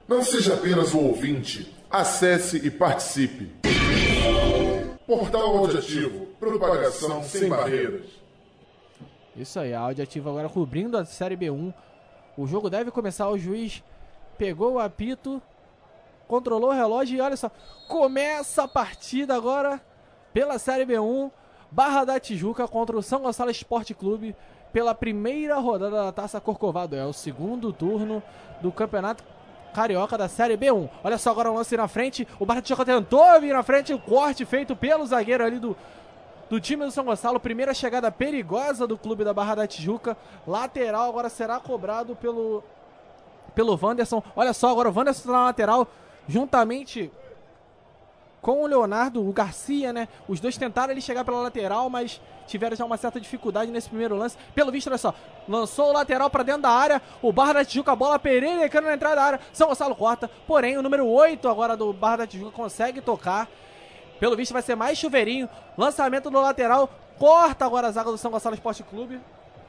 Não seja apenas um ouvinte, acesse e participe. Portal Audiativo, propagação sem barreiras. Isso aí, a Audiativo agora cobrindo a Série B1. O jogo deve começar, o juiz pegou o apito, controlou o relógio e olha só, começa a partida agora pela Série B1, Barra da Tijuca contra o São Gonçalo Esporte Clube pela primeira rodada da Taça Corcovado. É o segundo turno do Campeonato Carioca da Série B1. Olha só agora o lance na frente, o Barra da Tijuca tentou vir na frente, o corte feito pelo zagueiro ali do time do São Gonçalo. Primeira chegada perigosa do clube da Barra da Tijuca. Lateral agora será cobrado pelo Wanderson. Olha só, agora o Wanderson na lateral, juntamente com o Leonardo, o Garcia, né? Os dois tentaram ele chegar pela lateral, mas tiveram já uma certa dificuldade nesse primeiro lance. Pelo visto, olha só, lançou o lateral para dentro da área, o Barra da Tijuca, a bola pererecando na entrada da área, São Gonçalo corta, porém o número 8 agora do Barra da Tijuca consegue tocar. Pelo visto vai ser mais chuveirinho, lançamento no lateral, corta agora a zaga do São Gonçalo Esporte Clube.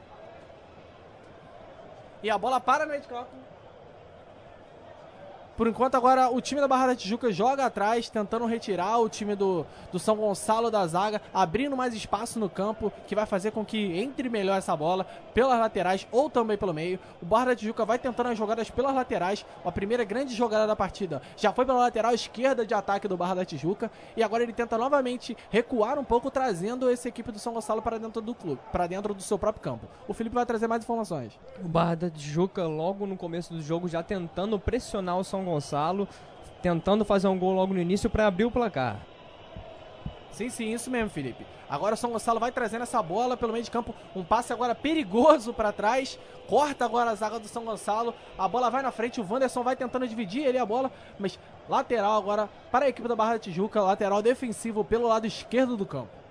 E a bola para no meio de campo. Por enquanto agora o time da Barra da Tijuca joga atrás, tentando retirar o time do São Gonçalo da zaga, abrindo mais espaço no campo, que vai fazer com que entre melhor essa bola pelas laterais ou também pelo meio. O Barra da Tijuca vai tentando as jogadas pelas laterais, a primeira grande jogada da partida já foi pela lateral esquerda de ataque do Barra da Tijuca, e agora ele tenta novamente recuar um pouco, trazendo essa equipe do São Gonçalo para dentro do clube, para dentro do seu próprio campo. O Felipe vai trazer mais informações. O Barra da Tijuca logo no começo do jogo já tentando pressionar o São Gonçalo, tentando fazer um gol logo no início para abrir o placar. Sim, isso mesmo, Felipe. Agora o São Gonçalo vai trazendo essa bola pelo meio de campo, um passe agora perigoso para trás, corta agora a zaga do São Gonçalo, a bola vai na frente, o Wanderson vai tentando dividir ele a bola, mas lateral agora para a equipe da Barra da Tijuca, lateral defensivo pelo lado esquerdo do campo.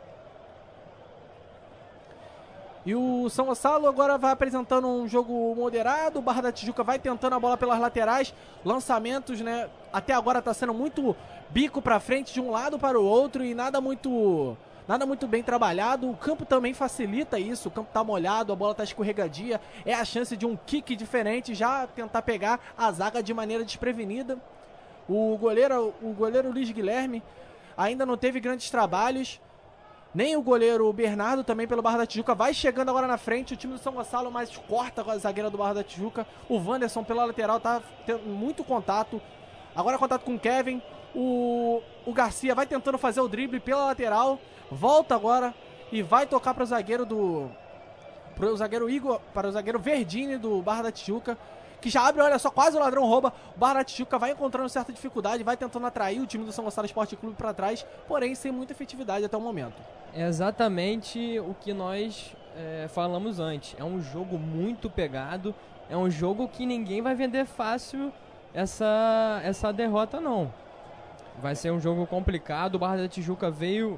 E o São Gonçalo agora vai apresentando um jogo moderado, o Barra da Tijuca vai tentando a bola pelas laterais, lançamentos, né? Até agora está sendo muito bico para frente de um lado para o outro e nada muito bem trabalhado. O campo também facilita isso, o campo está molhado, a bola está escorregadia, é a chance de um kick diferente, já tentar pegar a zaga de maneira desprevenida. O goleiro Luiz Guilherme ainda não teve grandes trabalhos, nem o goleiro Bernardo, também pelo Barra da Tijuca, vai chegando agora na frente, o time do São Gonçalo, mas corta com a zagueira do Barra da Tijuca. O Wanderson pela lateral tá tendo muito contato, agora contato com o Kevin, o Garcia vai tentando fazer o drible pela lateral, volta agora e vai tocar para o zagueiro Igor, para o zagueiro Verdini do Barra da Tijuca, que já abre, olha só, quase o ladrão rouba. O Barra da Tijuca vai encontrando certa dificuldade, vai tentando atrair o time do São Gonçalo Esporte Clube para trás, porém sem muita efetividade até o momento. É exatamente o que nós falamos antes. É um jogo muito pegado, é um jogo que ninguém vai vender fácil essa derrota, não. Vai ser um jogo complicado, o Barra da Tijuca veio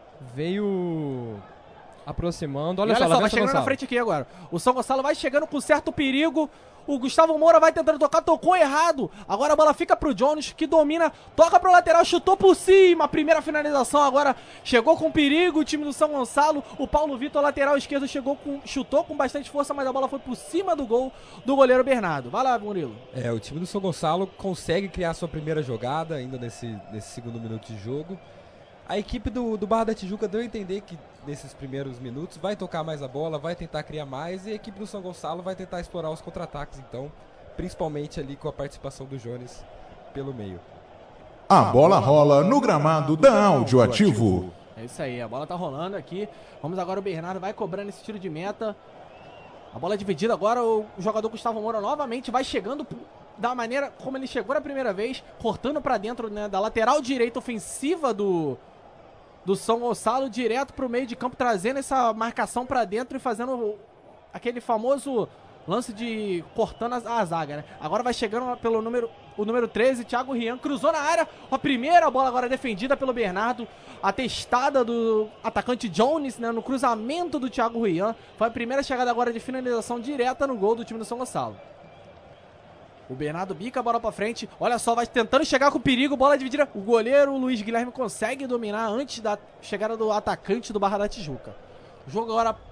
aproximando. Olha só, vai chegando na frente aqui agora. O São Gonçalo vai chegando com certo perigo. O Gustavo Moura vai tentando tocar, tocou errado. Agora a bola fica pro Jones, que domina, toca pro lateral, chutou por cima. Primeira finalização agora, chegou com perigo o time do São Gonçalo. O Paulo Vitor, lateral esquerdo, chutou com bastante força, mas a bola foi por cima do gol do goleiro Bernardo. Vai lá, Murilo. O time do São Gonçalo consegue criar sua primeira jogada ainda nesse segundo minuto de jogo. A equipe do Barra da Tijuca deu a entender que nesses primeiros minutos vai tocar mais a bola, vai tentar criar mais, e a equipe do São Gonçalo vai tentar explorar os contra-ataques, então, principalmente ali com a participação do Jones pelo meio. A bola rola no gramado da Audioativo. É isso aí, a bola tá rolando aqui. Vamos agora, o Bernardo vai cobrando esse tiro de meta. A bola é dividida agora, o jogador Gustavo Moura novamente vai chegando da maneira como ele chegou na primeira vez, cortando pra dentro, né, da lateral direita ofensiva do São Gonçalo, direto pro meio de campo, trazendo essa marcação pra dentro e fazendo aquele famoso lance de cortando a zaga, né? Agora vai chegando pelo o número 13, Thiago Rian, cruzou na área, a primeira bola agora defendida pelo Bernardo, a testada do atacante Jones, né, no cruzamento do Thiago Rian, foi a primeira chegada agora de finalização direta no gol do time do São Gonçalo. O Bernardo bica a bola pra frente, olha só, vai tentando chegar com perigo, bola dividida. O goleiro Luiz Guilherme consegue dominar antes da chegada do atacante do Barra da Tijuca. O jogo agora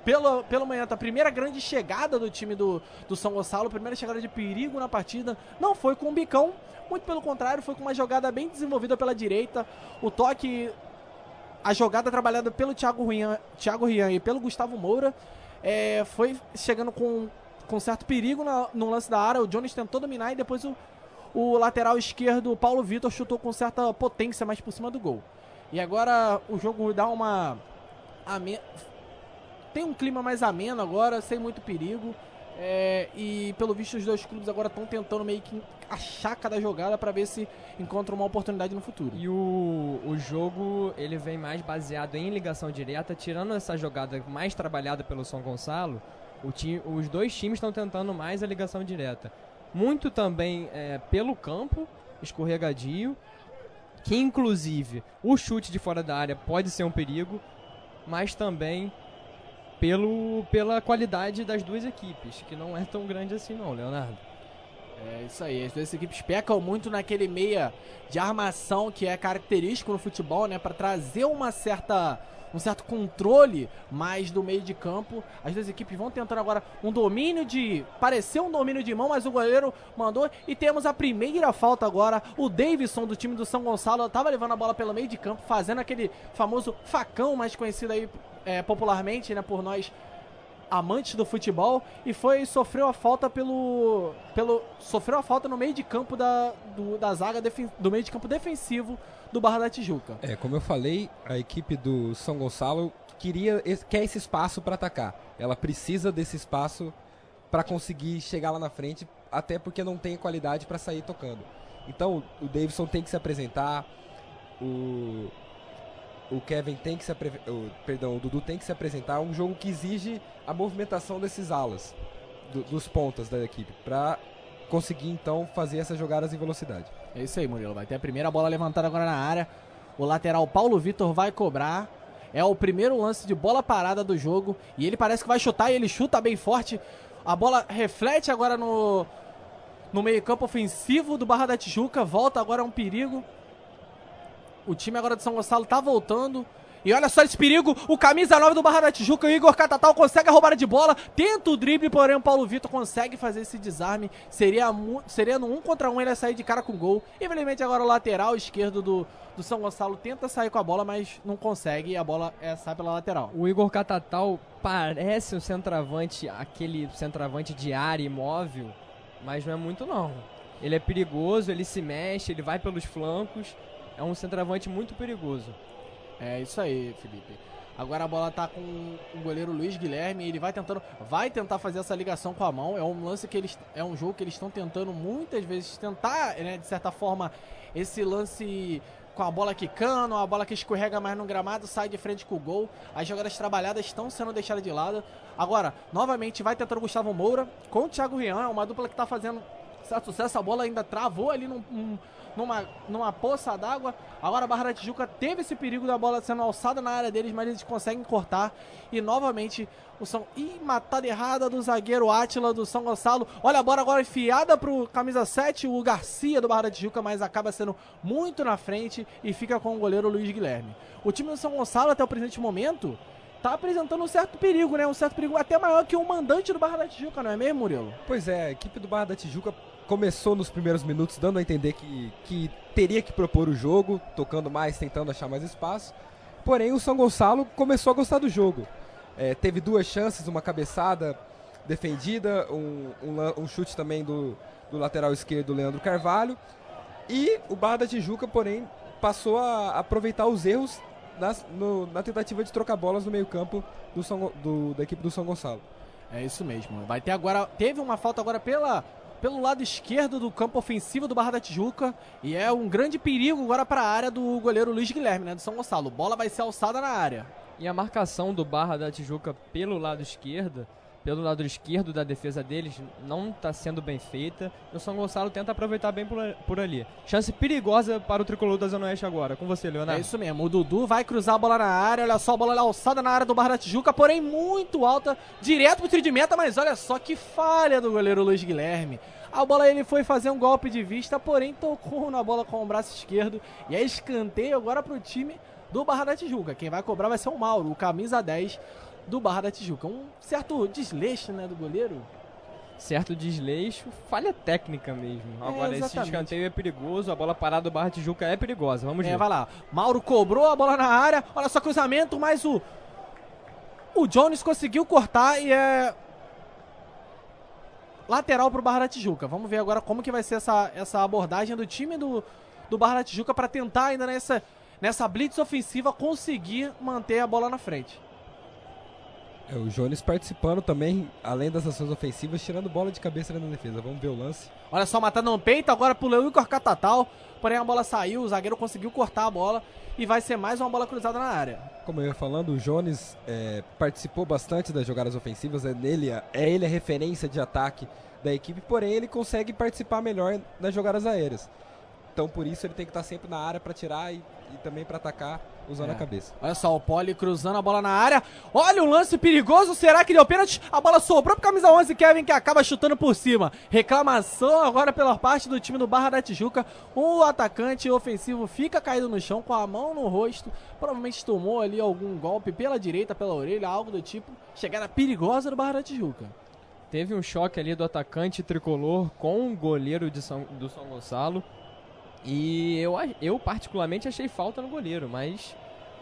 pelo manhã, a primeira grande chegada do time do São Gonçalo, primeira chegada de perigo na partida, não foi com um bicão, muito pelo contrário, foi com uma jogada bem desenvolvida pela direita, o toque, a jogada trabalhada pelo Thiago Rian e pelo Gustavo Moura, foi chegando com certo perigo no lance da área, o Jones tentou dominar e depois o lateral esquerdo, o Paulo Vitor, chutou com certa potência mais por cima do gol. E agora o jogo dá tem um clima mais ameno agora, sem muito perigo. E pelo visto os dois clubes agora estão tentando meio que achar cada jogada para ver se encontram uma oportunidade no futuro. E o jogo ele vem mais baseado em ligação direta, tirando essa jogada mais trabalhada pelo São Gonçalo, os dois times estão tentando mais a ligação direta. Muito também pelo campo, escorregadio, que inclusive o chute de fora da área pode ser um perigo, mas também pela qualidade das duas equipes, que não é tão grande assim não, Leonardo. É isso aí, as duas equipes pecam muito naquele meia de armação que é característico no futebol, né, para trazer um certo controle mais do meio de campo. As duas equipes vão tentando agora parecer um domínio de mão, mas o goleiro mandou e temos a primeira falta agora. O Davidson do time do São Gonçalo estava levando a bola pelo meio de campo, fazendo aquele famoso facão mais conhecido aí popularmente, né, por nós amantes do futebol, e sofreu a falta sofreu a falta no meio de campo da zaga do meio de campo defensivo do Barra da Tijuca. Como eu falei, a equipe do São Gonçalo quer esse espaço para atacar. Ela precisa desse espaço para conseguir chegar lá na frente, até porque não tem qualidade para sair tocando. Então o Davidson tem que se apresentar, o Kevin tem que o Dudu tem que se apresentar. Um jogo que exige a movimentação desses alas, dos pontas da equipe, para conseguir então fazer essas jogadas em velocidade. É isso aí, Murilo. Vai ter a primeira bola levantada agora na área. O lateral Paulo Vitor vai cobrar. É o primeiro lance de bola parada do jogo. E ele parece que vai chutar e ele chuta bem forte. A bola reflete agora no meio-campo ofensivo do Barra da Tijuca. Volta agora, é um perigo. O time agora do São Gonçalo tá voltando. E olha só esse perigo, o camisa 9 do Barra da Tijuca, o Igor Catatal, consegue a roubada de bola, tenta o drible, porém o Paulo Vitor consegue fazer esse desarme. Seria no 1 contra 1, ele ia sair de cara com gol. Infelizmente agora o lateral esquerdo do São Gonçalo tenta sair com a bola, mas não consegue, e a bola sai pela lateral. O Igor Catatal parece um centroavante, aquele centroavante de área imóvel, mas não é muito não. Ele é perigoso, ele se mexe, ele vai pelos flancos, é um centroavante muito perigoso. É isso aí, Felipe. Agora a bola tá com o goleiro Luiz Guilherme, ele vai tentar fazer essa ligação com a mão. É um jogo que eles estão tentando muitas vezes tentar, né, de certa forma, esse lance com a bola quicando, a bola que escorrega mais no gramado, sai de frente com o gol. As jogadas trabalhadas estão sendo deixadas de lado. Agora, novamente vai tentando o Gustavo Moura com o Thiago Rian, é uma dupla que tá fazendo certo sucesso. A bola ainda travou ali numa poça d'água. Agora a Barra da Tijuca teve esse perigo da bola sendo alçada na área deles, mas eles conseguem cortar. E novamente matada errada do zagueiro Átila do São Gonçalo. Olha a bola agora enfiada pro camisa 7, o Garcia do Barra da Tijuca, mas acaba sendo muito na frente e fica com o goleiro Luiz Guilherme. O time do São Gonçalo até o presente momento tá apresentando um certo perigo, né? Um certo perigo até maior que o mandante do Barra da Tijuca, não é mesmo, Murilo? Pois é, a equipe do Barra da Tijuca começou nos primeiros minutos dando a entender que teria que propor o jogo, tocando mais, tentando achar mais espaço. Porém, o São Gonçalo começou a gostar do jogo. Teve duas chances, uma cabeçada defendida, um chute também do lateral esquerdo, Leandro Carvalho. E o Barra da Tijuca, porém, passou a aproveitar os erros na tentativa de trocar bolas no meio-campo da equipe do São Gonçalo. É isso mesmo. Teve uma falta agora pelo lado esquerdo do campo ofensivo do Barra da Tijuca, e é um grande perigo agora para a área do goleiro Luiz Guilherme, né, do São Gonçalo. Bola vai ser alçada na área. E a marcação do Barra da Tijuca pelo lado esquerdo da defesa deles não está sendo bem feita. O São Gonçalo tenta aproveitar bem por ali. Chance perigosa para o tricolor da Zona Oeste agora. Com você, Leonardo. É isso mesmo. O Dudu vai cruzar a bola na área. Olha só, a bola alçada na área do Barra da Tijuca, porém muito alta, direto pro tiro de meta, mas olha só que falha do goleiro Luiz Guilherme. A bola, ele foi fazer um golpe de vista, porém tocou na bola com o braço esquerdo. E é escanteio agora pro time do Barra da Tijuca. Quem vai cobrar vai ser o Mauro, o camisa 10 do Barra da Tijuca. Um certo desleixo, né, do goleiro. Certo desleixo, falha técnica mesmo. Agora, esse escanteio é perigoso, a bola parada do Barra Tijuca é perigosa. Vamos ver. Vai lá. Mauro cobrou a bola na área. Olha só, cruzamento, mas o Jones conseguiu cortar e é lateral pro Barra da Tijuca. Vamos ver agora como que vai ser essa abordagem do time do Barra da Tijuca para tentar ainda nessa blitz ofensiva conseguir manter a bola na frente. O Jones participando também, além das ações ofensivas, tirando bola de cabeça na defesa. Vamos ver o lance. Olha só, matando no peito, agora pro Igor Catatal. Porém a bola saiu, o zagueiro conseguiu cortar a bola e vai ser mais uma bola cruzada na área. Como eu ia falando, o Jones participou bastante das jogadas ofensivas, é ele a referência de ataque da equipe, porém ele consegue participar melhor das jogadas aéreas. Então por isso ele tem que estar sempre na área para tirar e também para atacar usando a cabeça. Olha só, o Poli cruzando a bola na área. Olha o lance perigoso, será que deu pênalti? A bola sobrou pro camisa 11, Kevin, que acaba chutando por cima. Reclamação agora pela parte do time do Barra da Tijuca. O atacante ofensivo fica caído no chão com a mão no rosto. Provavelmente tomou ali algum golpe pela direita, pela orelha, algo do tipo. Chegada perigosa do Barra da Tijuca. Teve um choque ali do atacante tricolor com o goleiro do São Gonçalo. E eu particularmente achei falta no goleiro, mas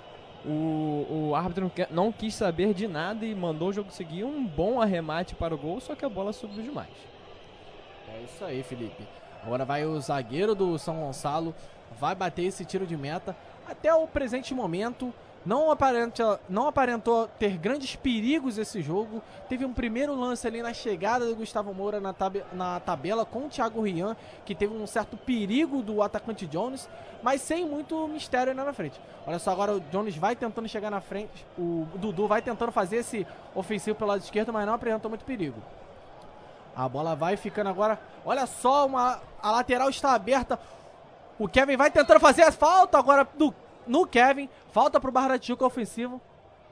o árbitro não quis saber de nada e mandou o jogo seguir. Um bom arremate para o gol, só que a bola subiu demais. É isso aí, Felipe. Agora vai o zagueiro do São Gonçalo, vai bater esse tiro de meta. Até o presente momento, não aparentou ter grandes perigos esse jogo. Teve um primeiro lance ali na chegada do Gustavo Moura na tabela com o Thiago Rian, que teve um certo perigo do atacante Jones, mas sem muito mistério ainda na frente. Olha só, agora o Jones vai tentando chegar na frente, o Dudu vai tentando fazer esse ofensivo pelo lado esquerdo, mas não apresentou muito perigo. A bola vai ficando agora, olha só, a lateral está aberta, o Kevin vai tentando fazer a falta agora no Kevin, falta pro Barra da Tijuca ofensivo.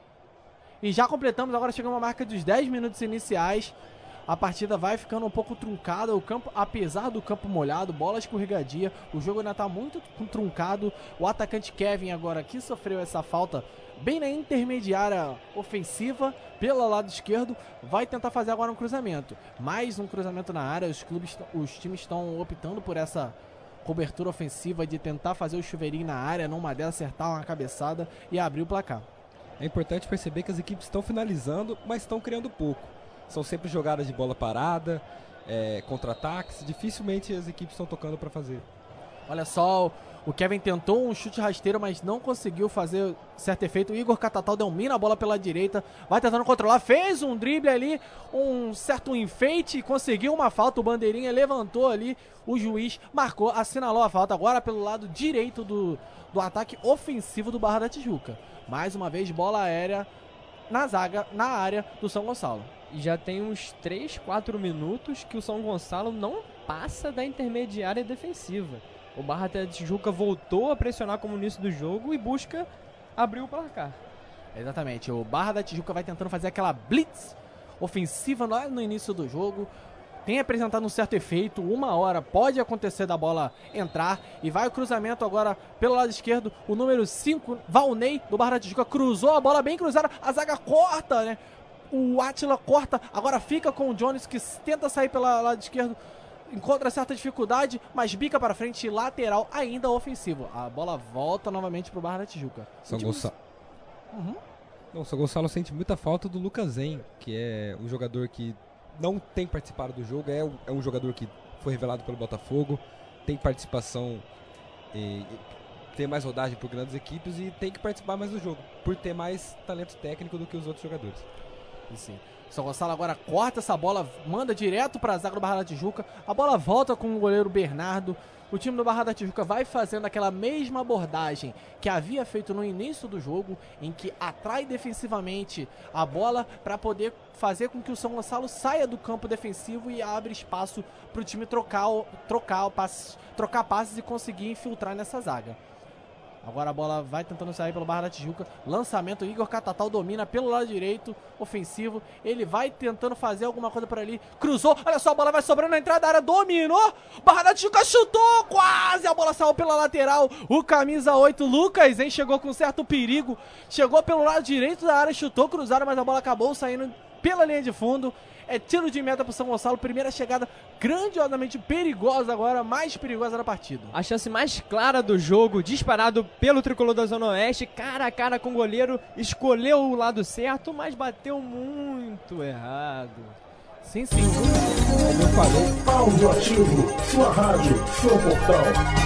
E já completamos, agora chegamos à marca dos 10 minutos iniciais. A partida vai ficando um pouco truncada, o campo, apesar do campo molhado, bola escorregadia, o jogo ainda está muito truncado. O atacante Kevin agora que sofreu essa falta bem na intermediária ofensiva, pelo lado esquerdo, vai tentar fazer agora um cruzamento. Mais um cruzamento na área, os times estão optando por essa cobertura ofensiva de tentar fazer o chuveirinho na área, numa delas acertar uma cabeçada e abrir o placar. É importante perceber que as equipes estão finalizando, mas estão criando pouco. São sempre jogadas de bola parada, contra-ataques, dificilmente as equipes estão tocando para fazer. Olha só, o Kevin tentou um chute rasteiro, mas não conseguiu fazer certo efeito. O Igor Catatal domina a bola pela direita, vai tentando controlar, fez um drible ali, um certo enfeite, conseguiu uma falta, o bandeirinha levantou ali, o juiz marcou, assinalou a falta. Agora pelo lado direito do ataque ofensivo do Barra da Tijuca. Mais uma vez, bola aérea na zaga, na área do São Gonçalo. E já tem uns 3, 4 minutos que o São Gonçalo não passa da intermediária defensiva. O Barra da Tijuca voltou a pressionar como no início do jogo e busca abrir o placar. Exatamente, o Barra da Tijuca vai tentando fazer aquela blitz ofensiva lá no início do jogo. Tem apresentado um certo efeito, uma hora pode acontecer da bola entrar. E vai o cruzamento agora pelo lado esquerdo, o número 5, Valnei, do Barra da Tijuca, cruzou a bola bem cruzada, a zaga corta, né? O Átila corta, agora fica com o Jones, que tenta sair pelo lado esquerdo, encontra certa dificuldade, mas bica para frente, lateral ainda ofensivo. A bola volta novamente pro Barra da Tijuca. São Gonçalo sente muita falta do Lucas Zen, que é um jogador que não tem participado do jogo, é um jogador que foi revelado pelo Botafogo, tem participação, tem mais rodagem por grandes equipes e tem que participar mais do jogo, por ter mais talento técnico do que os outros jogadores. E sim. São Gonçalo agora corta essa bola, manda direto para a zaga do Barra da Tijuca. A bola volta com o goleiro Bernardo. O time do Barra da Tijuca vai fazendo aquela mesma abordagem que havia feito no início do jogo, em que atrai defensivamente a bola para poder fazer com que o São Gonçalo saia do campo defensivo e abre espaço para o time trocar passes e conseguir infiltrar nessa zaga. Agora a bola vai tentando sair pelo Barra da Tijuca. Lançamento, Igor Catatal domina pelo lado direito, ofensivo. Ele vai tentando fazer alguma coisa por ali. Cruzou, olha só, a bola vai sobrando na entrada da área, dominou. Barra da Tijuca chutou, quase a bola saiu pela lateral. O camisa 8, Lucas, hein, chegou com certo perigo. Chegou pelo lado direito da área, chutou cruzado, mas a bola acabou saindo pela linha de fundo. É tiro de meta pro São Gonçalo, primeira chegada grandiosamente perigosa agora, mais perigosa da partida. A chance mais clara do jogo, disparado pelo tricolor da Zona Oeste, cara a cara com o goleiro, escolheu o lado certo, mas bateu muito errado. Sim, sim. Como eu falei, Áudio Ativo, sua rádio, seu portal.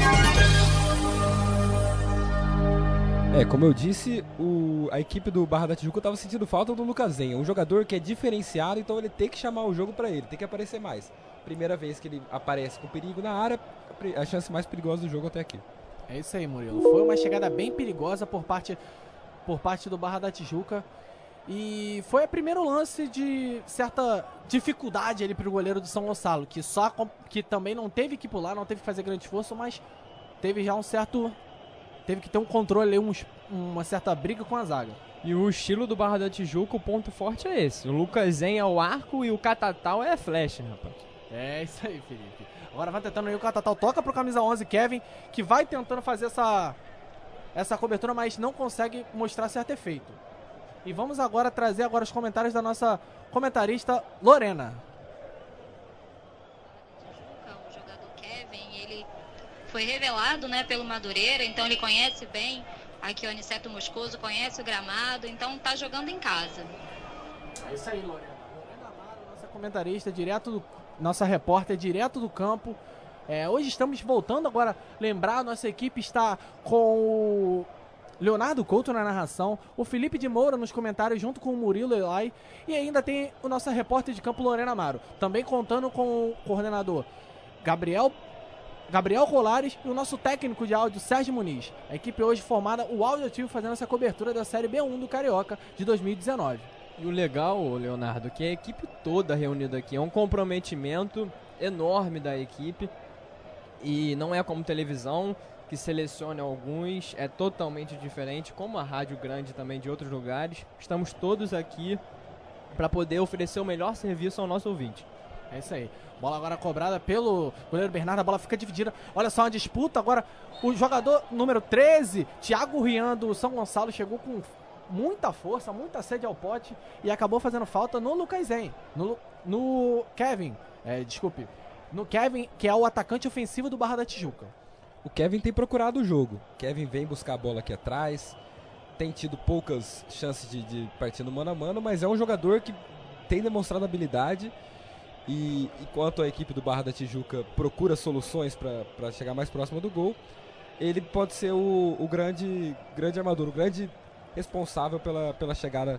Como eu disse, a equipe do Barra da Tijuca estava sentindo falta do Lucasenha, um jogador que é diferenciado, então ele tem que chamar o jogo para ele, tem que aparecer mais. Primeira vez que ele aparece com perigo na área, a chance mais perigosa do jogo até aqui. É isso aí, Murilo. Foi uma chegada bem perigosa por parte do Barra da Tijuca. E foi o primeiro lance de certa dificuldade ali pro goleiro do São Gonçalo, que também não teve que pular, não teve que fazer grande esforço, mas teve já teve que ter um controle ali, uma certa briga com a zaga. E o estilo do Barra da Tijuca, o ponto forte é esse. O Lucasen é o arco e o Catatal é a flecha, rapaz. É isso aí, Felipe. Agora vai tentando aí o Catatal, toca pro camisa 11, Kevin, que vai tentando fazer essa cobertura, mas não consegue mostrar certo efeito. E vamos agora trazer os comentários da nossa comentarista Lorena. O jogador Kevin, ele foi revelado, né, pelo Madureira, então ele conhece bem aqui o Aniceto Moscoso, conhece o gramado, então tá jogando em casa. É isso aí, Lorena. Lorena Amaro, nossa comentarista, nossa repórter direto do campo. Hoje estamos voltando agora, lembrar, nossa equipe está com o Leonardo Couto na narração, o Felipe de Moura nos comentários junto com o Murilo Elai, e ainda tem o nosso repórter de campo Lorena Amaro, também contando com o coordenador Gabriel Colares e o nosso técnico de áudio Sérgio Muniz. A equipe hoje formada, o Áudio Ativo, fazendo essa cobertura da Série B1 do Carioca de 2019. E o legal, Leonardo, que a equipe toda reunida aqui, é um comprometimento enorme da equipe, e não é como televisão, que seleciona alguns, é totalmente diferente, como a rádio grande também de outros lugares. Estamos todos aqui para poder oferecer o melhor serviço ao nosso ouvinte. É isso aí. Bola agora cobrada pelo goleiro Bernardo, a bola fica dividida. Olha só uma disputa agora. O jogador número 13, Thiago Rian do São Gonçalo, chegou com muita força, muita sede ao pote e acabou fazendo falta no Lucasen. No Kevin, no Kevin, que é o atacante ofensivo do Barra da Tijuca. O Kevin tem procurado o jogo. O Kevin vem buscar a bola aqui atrás, tem tido poucas chances de partir no mano a mano, mas é um jogador que tem demonstrado habilidade. E enquanto a equipe do Barra da Tijuca procura soluções para chegar mais próximo do gol, ele pode ser o grande armador, o grande responsável pela chegada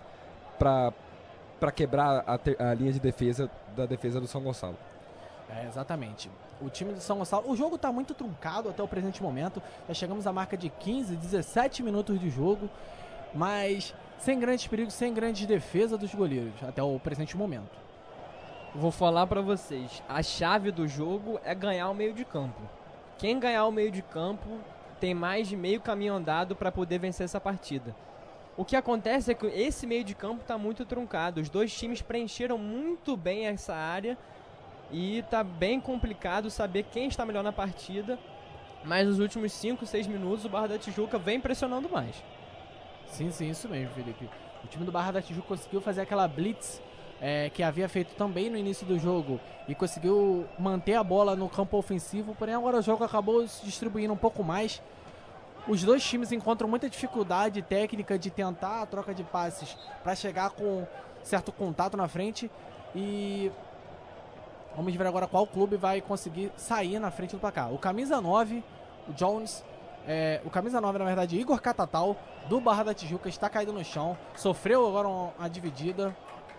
para quebrar a linha de defesa do São Gonçalo. Exatamente. O time do São Gonçalo, o jogo está muito truncado até o presente momento. Já chegamos à marca de 15, 17 minutos de jogo, mas sem grandes perigos, sem grandes defesa dos goleiros até o presente momento. Vou falar pra vocês, a chave do jogo é ganhar o meio de campo. Quem ganhar o meio de campo tem mais de meio caminho andado para poder vencer essa partida. O que acontece é que esse meio de campo está muito truncado. Os dois times preencheram muito bem essa área e tá bem complicado saber quem está melhor na partida. Mas nos últimos 5, 6 minutos o Barra da Tijuca vem pressionando mais. Sim, isso mesmo, Felipe. O time do Barra da Tijuca conseguiu fazer aquela blitz que havia feito também no início do jogo e conseguiu manter a bola no campo ofensivo, porém agora o jogo acabou se distribuindo um pouco mais. Os dois times encontram muita dificuldade técnica de tentar a troca de passes para chegar com certo contato na frente, e vamos ver agora qual clube vai conseguir sair na frente do placar. O camisa 9, o Jones, o camisa 9 na verdade, Igor Catatal, do Barra da Tijuca, está caído no chão, sofreu agora uma dividida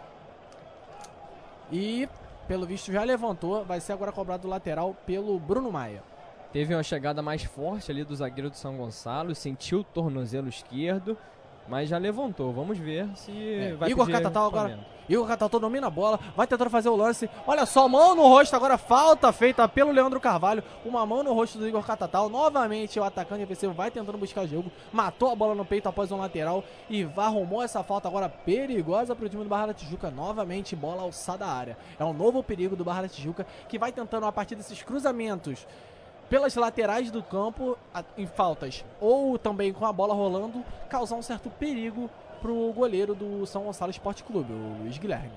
e pelo visto já levantou, vai ser agora cobrado lateral pelo Bruno Maia. Teve uma chegada mais forte ali do zagueiro do São Gonçalo, sentiu o tornozelo esquerdo Mas já levantou, vamos ver se vai Igor pedir Catatal agora. equipamento. Igor Catatal domina a bola, vai tentando fazer o lance. Olha só, mão no rosto, agora falta feita pelo Leandro Carvalho. Uma mão no rosto do Igor Catatal. Novamente o atacante defensivo vai tentando buscar jogo. Matou a bola no peito após um lateral e arrumou essa falta agora perigosa para o time do Barra da Tijuca. Novamente bola alçada à área. É um novo perigo do Barra da Tijuca, que vai tentando, a partir desses cruzamentos pelas laterais do campo, em faltas ou também com a bola rolando, causar um certo perigo pro goleiro do São Gonçalo Esporte Clube, o Luiz Guilherme.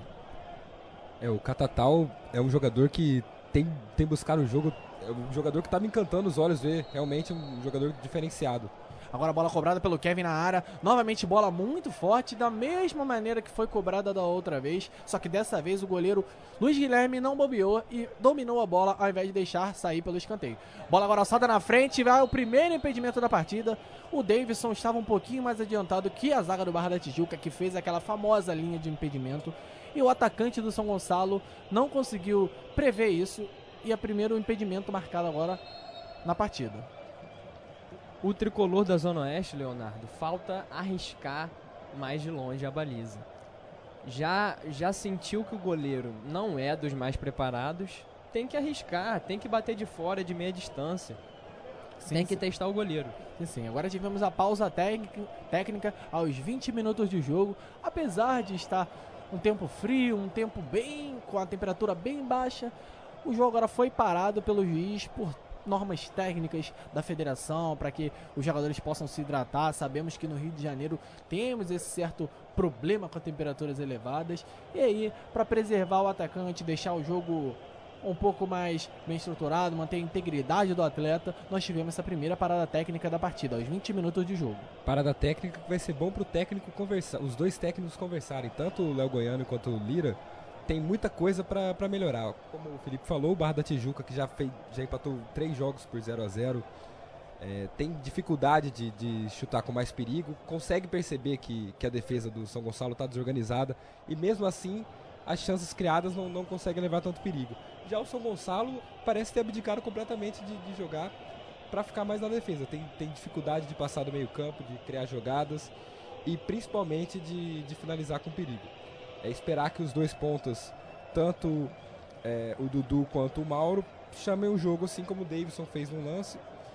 O Catatal é um jogador que tem buscado o jogo, é um jogador que tá me encantando os olhos ver, realmente um jogador diferenciado. Agora a bola cobrada pelo Kevin na área, novamente bola muito forte, da mesma maneira que foi cobrada da outra vez, só que dessa vez o goleiro Luiz Guilherme não bobeou e dominou a bola ao invés de deixar sair pelo escanteio. Bola agora alçada na frente, vai o primeiro impedimento da partida. O Davidson estava um pouquinho mais adiantado que a zaga do Barra da Tijuca, que fez aquela famosa linha de impedimento, e o atacante do São Gonçalo não conseguiu prever isso, e é o primeiro impedimento marcado agora na partida. O tricolor da Zona Oeste, Leonardo, falta arriscar mais de longe a baliza. Já sentiu que o goleiro não é dos mais preparados, tem que arriscar, tem que bater de fora, de meia distância. Tem que testar o goleiro. Sim. Agora tivemos a pausa técnica aos 20 minutos de jogo. Apesar de estar um tempo frio, um tempo com a temperatura bem baixa, o jogo agora foi parado pelo juiz por normas técnicas da federação, para que os jogadores possam se hidratar. Sabemos que no Rio de Janeiro temos esse certo problema com temperaturas elevadas, e aí, para preservar o atacante, deixar o jogo um pouco mais bem estruturado, manter a integridade do atleta, nós tivemos essa primeira parada técnica da partida, aos 20 minutos de jogo. Parada técnica que vai ser bom pro técnico conversar, os dois técnicos conversarem, tanto o Léo Goiano quanto o Lira. Tem muita coisa para melhorar. Como o Felipe falou, o Barra da Tijuca, que já empatou 3 jogos por 0-0, tem dificuldade de chutar com mais perigo, consegue perceber que a defesa do São Gonçalo está desorganizada, e mesmo assim as chances criadas não conseguem levar tanto perigo. Já o São Gonçalo parece ter abdicado completamente de jogar para ficar mais na defesa. Tem dificuldade de passar do meio campo, de criar jogadas e principalmente de finalizar com perigo. É esperar que os dois pontas, tanto o Dudu quanto o Mauro, chamem o jogo, assim como o Davidson fez no lance.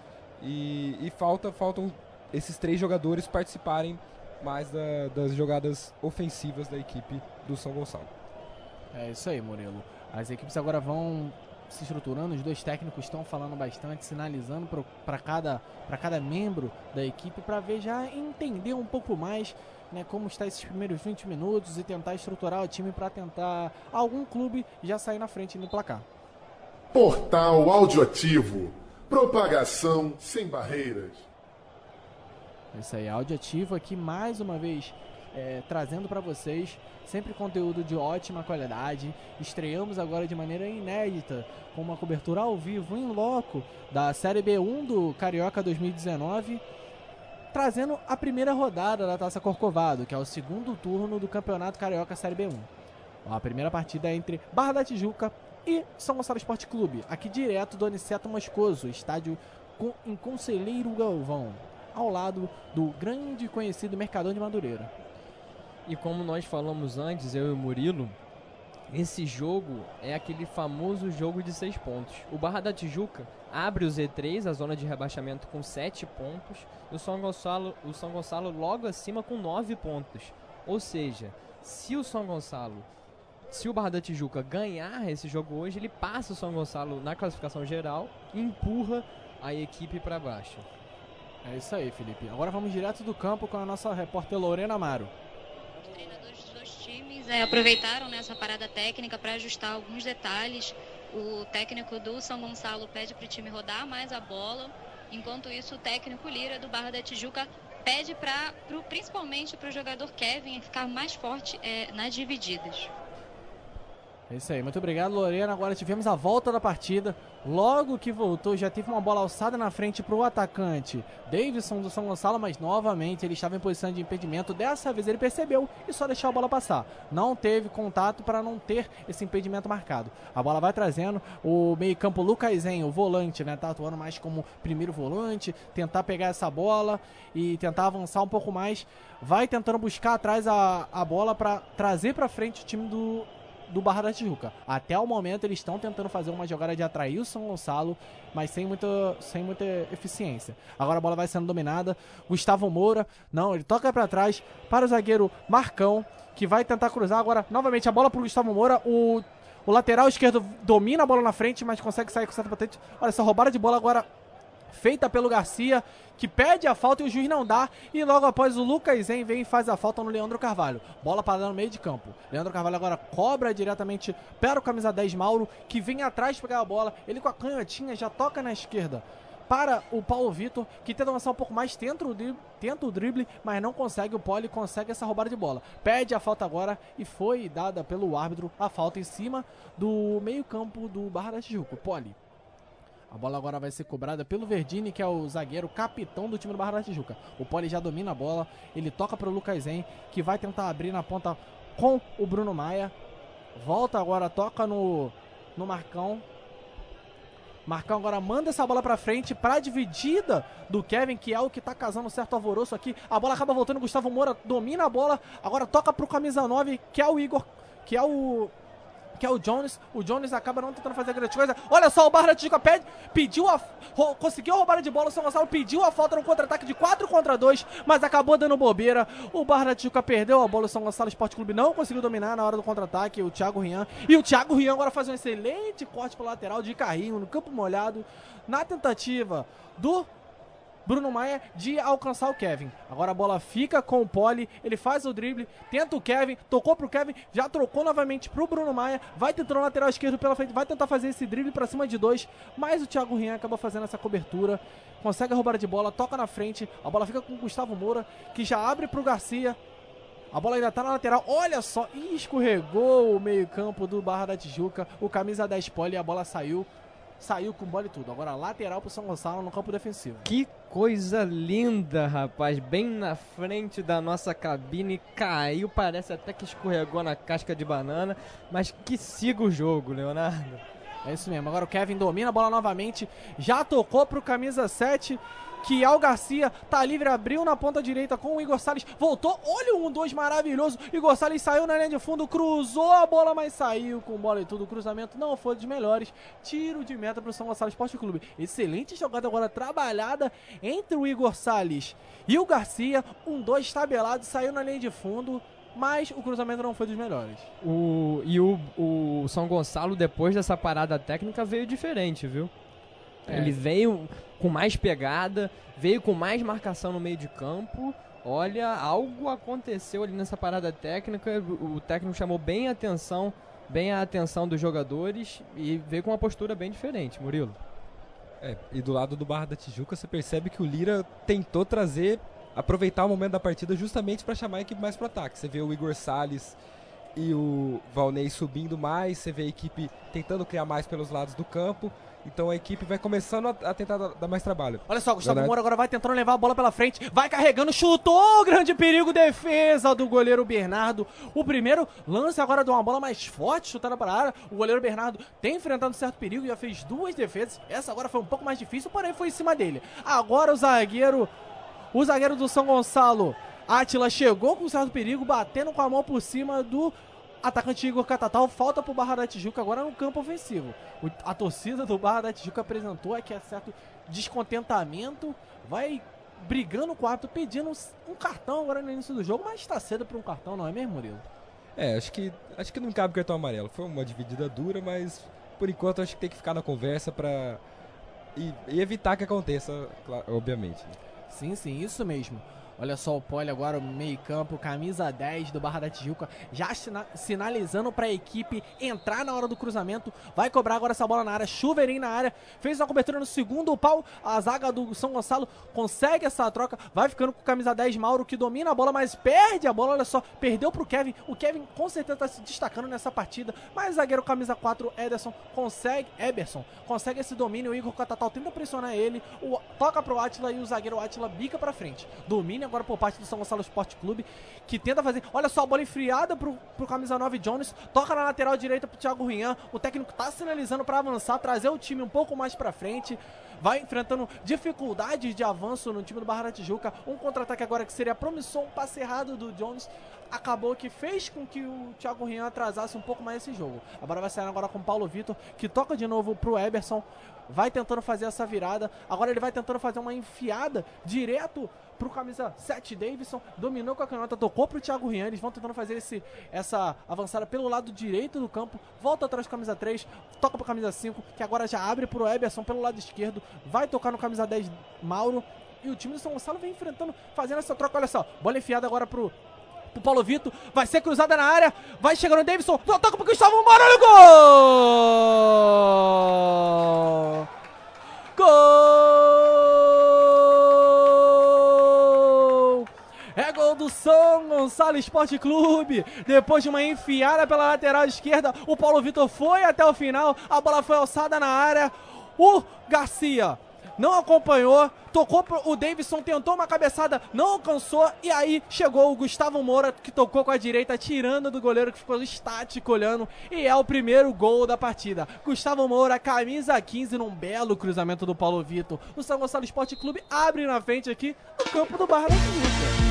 E faltam esses 3 jogadores participarem mais das jogadas ofensivas da equipe do São Gonçalo. É isso aí, Murilo. As equipes agora vão se estruturando, os dois técnicos estão falando bastante, sinalizando para cada membro da equipe, para ver, já entender um pouco mais, né, como está esses primeiros 20 minutos e tentar estruturar o time para tentar algum clube já sair na frente no placar. Portal Audioativo. Propagação sem barreiras. Isso aí, Audioativo aqui mais uma vez trazendo para vocês sempre conteúdo de ótima qualidade. Estreamos agora de maneira inédita com uma cobertura ao vivo em loco da Série B1 do Carioca 2019, trazendo a primeira rodada da Taça Corcovado, que é o segundo turno do Campeonato Carioca Série B1. A primeira partida é entre Barra da Tijuca e São Gonçalo Esporte Clube, aqui direto do Aniceto Moscoso, estádio em Conselheiro Galvão, ao lado do grande e conhecido Mercadão de Madureira. E como nós falamos antes, eu e o Murilo, esse jogo é aquele famoso jogo de 6 pontos. O Barra da Tijuca abre o Z3, a zona de rebaixamento, com 7 pontos. E o São Gonçalo logo acima com 9 pontos. Ou seja, se o Barra da Tijuca ganhar esse jogo hoje, ele passa o São Gonçalo na classificação geral e empurra a equipe para baixo. É isso aí, Felipe. Agora vamos direto do campo com a nossa repórter Lorena Amaro. Os treinadores dos dois times aproveitaram nessa parada técnica para ajustar alguns detalhes. O técnico do São Gonçalo pede para o time rodar mais a bola, enquanto isso o técnico Lira do Barra da Tijuca pede principalmente para o jogador Kevin ficar mais forte nas divididas. É isso aí, muito obrigado, Lorena. Agora tivemos a volta da partida. Logo que voltou, já teve uma bola alçada na frente para o atacante Davidson do São Gonçalo, mas novamente ele estava em posição de impedimento. Dessa vez ele percebeu e só deixou a bola passar. Não teve contato para não ter esse impedimento marcado. A bola vai trazendo o meio-campo Lucas Enio, o volante, né? Tá atuando mais como primeiro volante, tentar pegar essa bola e tentar avançar um pouco mais. Vai tentando buscar atrás a bola para trazer para frente o time do Barra da Tijuca. Até o momento eles estão tentando fazer uma jogada de atrair o São Gonçalo, mas sem muita eficiência. Agora a bola vai sendo dominada. Gustavo Moura, não, ele toca para trás para o zagueiro Marcão, que vai tentar cruzar agora novamente a bola para o Gustavo Moura. O lateral esquerdo domina a bola na frente, mas consegue sair com certa potência. Olha essa roubada de bola agora feita pelo Garcia, que pede a falta e o juiz não dá, e logo após o Lucas Zen vem e faz a falta no Leandro Carvalho. Bola parada no meio de campo. Leandro Carvalho agora cobra diretamente para o camisa 10 Mauro, que vem atrás pegar a bola, ele com a canhotinha já toca na esquerda para o Paulo Vitor, que tenta avançar um pouco mais, tenta o drible, mas não consegue. O Poli consegue essa roubada de bola, pede a falta agora e foi dada pelo árbitro a falta em cima do meio campo do Barra da Tijuca, o Poli. A bola agora vai ser cobrada pelo Verdini, que é o zagueiro capitão do time do Barra da Tijuca. O Poli já domina a bola, ele toca para o Lucas Zen, que vai tentar abrir na ponta com o Bruno Maia. Volta agora, toca no Marcão. Marcão agora manda essa bola pra frente, pra dividida do Kevin, que é o que tá causando certo alvoroço aqui. A bola acaba voltando, Gustavo Moura domina a bola, agora toca pro camisa 9, que é o Igor, que é o Jones. O Jones acaba não tentando fazer grande coisa. Olha só, o Barra da Tijuca conseguiu a roubada de bola. O São Gonçalo pediu a falta no contra-ataque de 4 contra 2, mas acabou dando bobeira. O Barra da Tijuca perdeu a bola. O São Gonçalo Esporte Clube não conseguiu dominar na hora do contra-ataque. O Thiago Rian. E o Thiago Rian agora faz um excelente corte pela lateral de carrinho no campo molhado, na tentativa do Bruno Maia de alcançar o Kevin. Agora a bola fica com o Poli, ele faz o drible, tenta o Kevin, tocou pro Kevin, já trocou novamente pro Bruno Maia, vai tentando o lateral esquerdo pela frente, vai tentar fazer esse drible pra cima de 2, mas o Thiago Rian acaba fazendo essa cobertura, consegue a roubada de bola, toca na frente, a bola fica com o Gustavo Moura, que já abre pro Garcia. A bola ainda tá na lateral, olha só, escorregou o meio campo do Barra da Tijuca, o camisa 10 Poli, a bola saiu com bola e tudo. Agora lateral pro São Gonçalo no campo defensivo. Que coisa linda, rapaz. Bem na frente da nossa cabine, caiu, parece até que escorregou na casca de banana, mas que siga o jogo, Leonardo. É isso mesmo. Agora o Kevin domina a bola novamente, já tocou pro camisa 7, que é o Garcia, tá livre, abriu na ponta direita com o Igor Salles, voltou, olha o 1-2 maravilhoso, Igor Salles saiu na linha de fundo, cruzou a bola, mas saiu com bola e tudo, o cruzamento não foi dos melhores, tiro de meta pro São Gonçalo Esporte Clube. Excelente jogada agora trabalhada entre o Igor Salles e o Garcia, 1-2 tabelado, saiu na linha de fundo, mas o cruzamento não foi dos melhores. O São Gonçalo, depois dessa parada técnica, veio diferente, viu? Ele veio com mais pegada, veio com mais marcação no meio de campo. Olha, algo aconteceu ali nessa parada técnica. O técnico chamou bem a atenção dos jogadores e veio com uma postura bem diferente, Murilo. E do lado do Barra da Tijuca você percebe que o Lira tentou aproveitar o momento da partida justamente para chamar a equipe mais pro ataque. Você vê o Igor Salles e o Valnei subindo mais, você vê a equipe tentando criar mais pelos lados do campo. Então a equipe vai começando a tentar dar mais trabalho. Olha só, Gustavo Moura agora vai tentando levar a bola pela frente, vai carregando, chutou, grande perigo, defesa do goleiro Bernardo. O primeiro lance agora de uma bola mais forte, chutada para a área. O goleiro Bernardo tem enfrentado certo perigo, já fez 2 defesas. Essa agora foi um pouco mais difícil, porém foi em cima dele. Agora o zagueiro do São Gonçalo, Átila, chegou com certo perigo, batendo com a mão por cima do atacante Igor Catatal. Falta pro Barra da Tijuca agora no campo ofensivo. A torcida do Barra da Tijuca apresentou aqui certo descontentamento, vai brigando com o árbitro, pedindo um cartão agora no início do jogo, mas está cedo para um cartão, não é mesmo, Murilo? Acho que não cabe cartão amarelo. Foi uma dividida dura, mas por enquanto acho que tem que ficar na conversa e evitar que aconteça, obviamente. Sim, isso mesmo. Olha só o Poli agora, meio campo, camisa 10 do Barra da Tijuca, já sinalizando para a equipe entrar na hora do cruzamento. Vai cobrar agora essa bola na área, Chuveirinho na área, fez uma cobertura no segundo pau, a zaga do São Gonçalo consegue essa troca, vai ficando com camisa 10 Mauro, que domina a bola, mas perde a bola, olha só, perdeu pro Kevin. O Kevin com certeza está se destacando nessa partida, mas o zagueiro camisa 4, Eberson, consegue esse domínio. O Igor Catatal tenta pressionar ele, toca pro Átila e o zagueiro Átila bica pra frente. Domínio agora por parte do São Gonçalo Esporte Clube, que tenta fazer, olha só, a bola enfriada pro camisa 9 Jones, toca na lateral direita pro Thiago Rian. O técnico tá sinalizando pra avançar, trazer o time um pouco mais pra frente, vai enfrentando dificuldades de avanço no time do Barra da Tijuca. Um contra-ataque agora que seria promissor, um passe errado do Jones acabou que fez com que o Thiago Rian atrasasse um pouco mais esse jogo. A bola vai sair agora com o Paulo Vitor, que toca de novo pro Eberson, vai tentando fazer essa virada, agora ele vai tentando fazer uma enfiada direto pro camisa 7 Davidson, dominou com a canhota, tocou pro Thiago Rian. Eles vão tentando fazer essa avançada pelo lado direito do campo, volta atrás do camisa 3, toca pro camisa 5, que agora já abre pro Eberson pelo lado esquerdo, vai tocar no camisa 10 Mauro, e o time do São Gonçalo vem enfrentando, fazendo essa troca. Olha só, bola enfiada agora pro Paulo Vitor, vai ser cruzada na área, vai chegando o Davidson, toca pro Gustavo Moura, olha o gol! Gol! É gol do São Gonçalo Esporte Clube. Depois de uma enfiada pela lateral esquerda, o Paulo Vitor foi até o final, a bola foi alçada na área, o Garcia não acompanhou, tocou pro o Davidson, tentou uma cabeçada, não alcançou, e aí chegou o Gustavo Moura, que tocou com a direita, tirando do goleiro que ficou estático olhando, e é o primeiro gol da partida. Gustavo Moura, camisa 15, num belo cruzamento do Paulo Vitor. O São Gonçalo Esporte Clube abre na frente aqui no campo do Barra da Tijuca.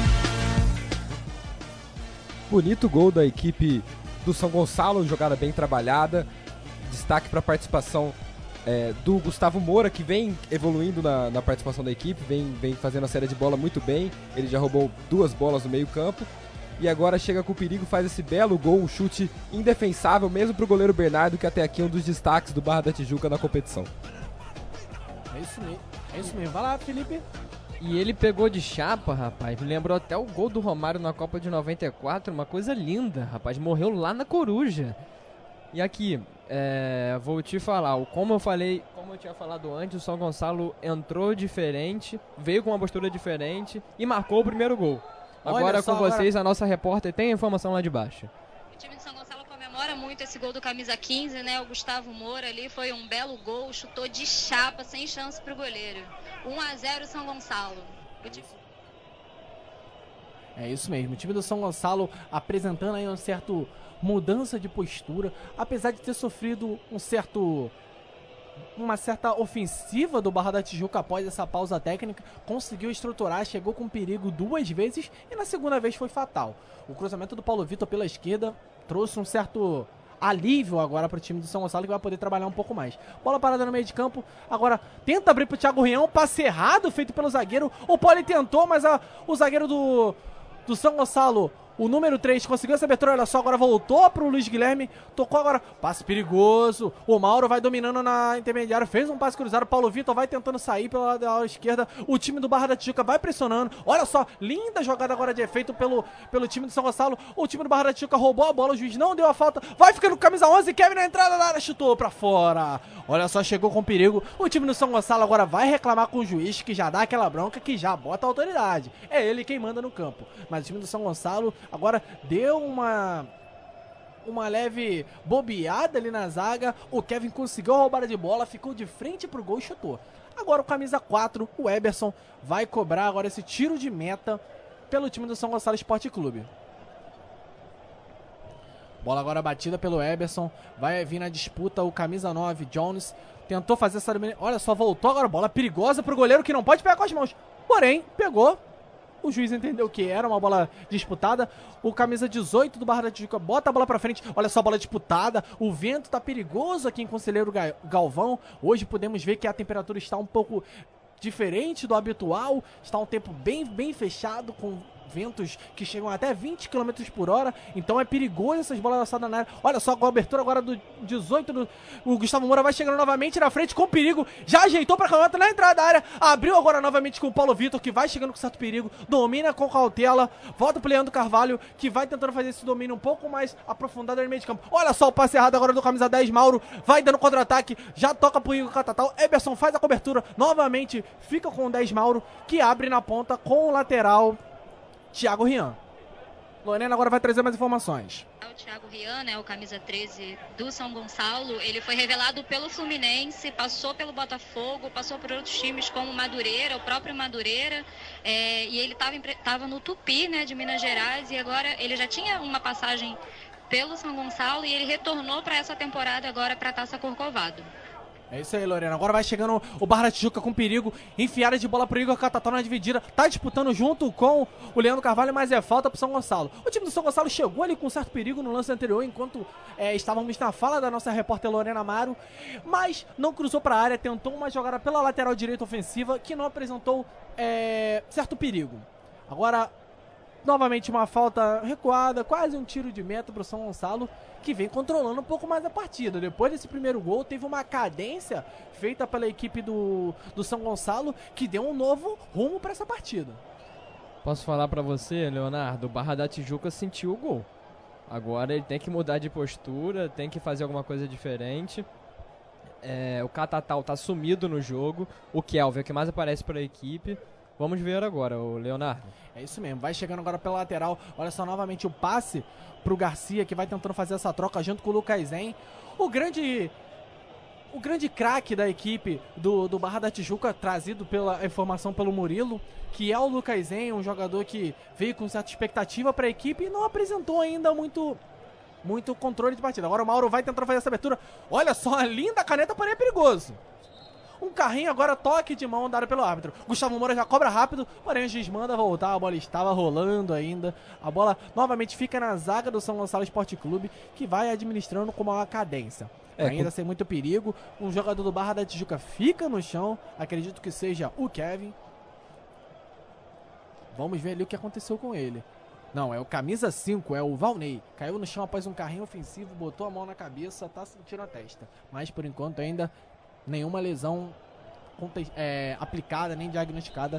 Bonito gol da equipe do São Gonçalo, jogada bem trabalhada. Destaque para a participação do Gustavo Moura, que vem evoluindo na participação da equipe, vem fazendo a série de bola muito bem. Ele já roubou 2 bolas no meio campo e agora chega com perigo, faz esse belo gol, um chute indefensável mesmo para o goleiro Bernardo, que até aqui é um dos destaques do Barra da Tijuca na competição. É isso mesmo, vai lá, Felipe. E ele pegou de chapa, rapaz, me lembrou até o gol do Romário na Copa de 94, uma coisa linda, rapaz, morreu lá na Coruja. E aqui, vou te falar, como eu tinha falado antes, o São Gonçalo entrou diferente, veio com uma postura diferente e marcou o primeiro gol. Agora com vocês, a nossa repórter tem a informação lá de baixo. O time de São Gonçalo comemora muito esse gol do camisa 15, né? O Gustavo Moura ali foi um belo gol, chutou de chapa, sem chance pro goleiro. 1-0 São Gonçalo. É isso mesmo, o time do São Gonçalo apresentando aí mudança de postura, apesar de ter sofrido uma certa ofensiva do Barra da Tijuca após essa pausa técnica, conseguiu estruturar, chegou com perigo 2 vezes e na segunda vez foi fatal. O cruzamento do Paulo Vitor pela esquerda trouxe um certo alívio agora para o time do São Gonçalo, que vai poder trabalhar um pouco mais. Bola parada no meio de campo, agora tenta abrir pro Thiago Rian, passe errado feito pelo zagueiro, o Poli tentou, mas o zagueiro do São Gonçalo, o número 3, conseguiu essa abertura, olha só, agora voltou pro Luiz Guilherme, tocou agora, passe perigoso, o Mauro vai dominando na intermediária, fez um passe cruzado, Paulo Vitor vai tentando sair pela lateral esquerda, o time do Barra da Tijuca vai pressionando, olha só, linda jogada agora de efeito pelo time do São Gonçalo, o time do Barra da Tijuca roubou a bola, o juiz não deu a falta, vai ficando com camisa 11, Kevin na entrada da área, chutou pra fora, olha só, chegou com perigo, o time do São Gonçalo agora vai reclamar com o juiz, que já dá aquela bronca, que já bota a autoridade, é ele quem manda no campo, mas o time do São Gonçalo agora deu uma leve bobeada ali na zaga, o Kevin conseguiu a roubada de bola, ficou de frente pro gol e chutou. Agora o camisa 4, o Eberson, vai cobrar agora esse tiro de meta pelo time do São Gonçalo Esporte Clube. Bola agora batida pelo Eberson, vai vir na disputa o camisa 9, Jones, tentou fazer essa... Olha só, voltou agora, bola perigosa pro goleiro que não pode pegar com as mãos, porém, pegou. O juiz entendeu que era uma bola disputada. O camisa 18 do Barra da Tijuca bota a bola pra frente. Olha só a bola disputada. O vento tá perigoso aqui em Conselheiro Galvão. Hoje podemos ver que a temperatura está um pouco diferente do habitual. Está um tempo bem fechado, com ventos que chegam até 20 km por hora, então é perigoso essas bolas lançadas na área. Olha só a abertura agora do 18, o Gustavo Moura vai chegando novamente na frente com perigo, já ajeitou pra canhota na entrada da área, abriu agora novamente com o Paulo Vitor, que vai chegando com certo perigo, domina com cautela, volta pro Leandro Carvalho, que vai tentando fazer esse domínio um pouco mais aprofundado no meio de campo. Olha só o passe errado agora do camisa 10, Mauro, vai dando contra-ataque, já toca pro Igor Catatal, Eberson faz a cobertura, novamente fica com o 10 Mauro, que abre na ponta com o lateral Thiago Rian. Lorena agora vai trazer mais informações. O Thiago Rian, né, o camisa 13 do São Gonçalo, ele foi revelado pelo Fluminense, passou pelo Botafogo, passou por outros times como Madureira, o próprio Madureira, e ele estava no Tupi, né, de Minas Gerais, e agora ele já tinha uma passagem pelo São Gonçalo e ele retornou para essa temporada agora para a Taça Corcovado. É isso aí, Lorena. Agora vai chegando o Barra da Tijuca com perigo. Enfiada de bola pro Igor Catatal na dividida. Tá disputando junto com o Leandro Carvalho, mas é falta pro São Gonçalo. O time do São Gonçalo chegou ali com certo perigo no lance anterior, enquanto estávamos na fala da nossa repórter Lorena Amaro. Mas não cruzou pra área, tentou uma jogada pela lateral direita ofensiva que não apresentou certo perigo. Agora, novamente uma falta recuada, quase um tiro de meta pro São Gonçalo, que vem controlando um pouco mais a partida. Depois desse primeiro gol, teve uma cadência feita pela equipe do São Gonçalo, que deu um novo rumo para essa partida. Posso falar pra você, Leonardo? O Barra da Tijuca sentiu o gol. Agora ele tem que mudar de postura, tem que fazer alguma coisa diferente. O Catatal tá sumido no jogo, o Kelvin é o que mais aparece para a equipe. Vamos ver agora, o Leonardo. É isso mesmo, vai chegando agora pela lateral. Olha só novamente o passe pro Garcia, que vai tentando fazer essa troca junto com o Lucas Zen. O grande craque da equipe do Barra da Tijuca, trazido pela informação pelo Murilo, que é o Lucas Zen, um jogador que veio com certa expectativa para a equipe e não apresentou ainda muito controle de partida. Agora o Mauro vai tentando fazer essa abertura. Olha só, a linda caneta, porém é perigoso. Um carrinho agora, toque de mão dado pelo árbitro. Gustavo Moura já cobra rápido, porém o juiz manda voltar, a bola estava rolando ainda. A bola novamente fica na zaga do São Gonçalo Esporte Clube, que vai administrando com uma cadência. Ainda sem muito perigo, um jogador do Barra da Tijuca fica no chão, acredito que seja o Kevin. Vamos ver ali o que aconteceu com ele. Não, é o camisa 5, é o Valnei. Caiu no chão após um carrinho ofensivo, botou a mão na cabeça, tá sentindo a testa. Mas por enquanto ainda nenhuma lesão aplicada nem diagnosticada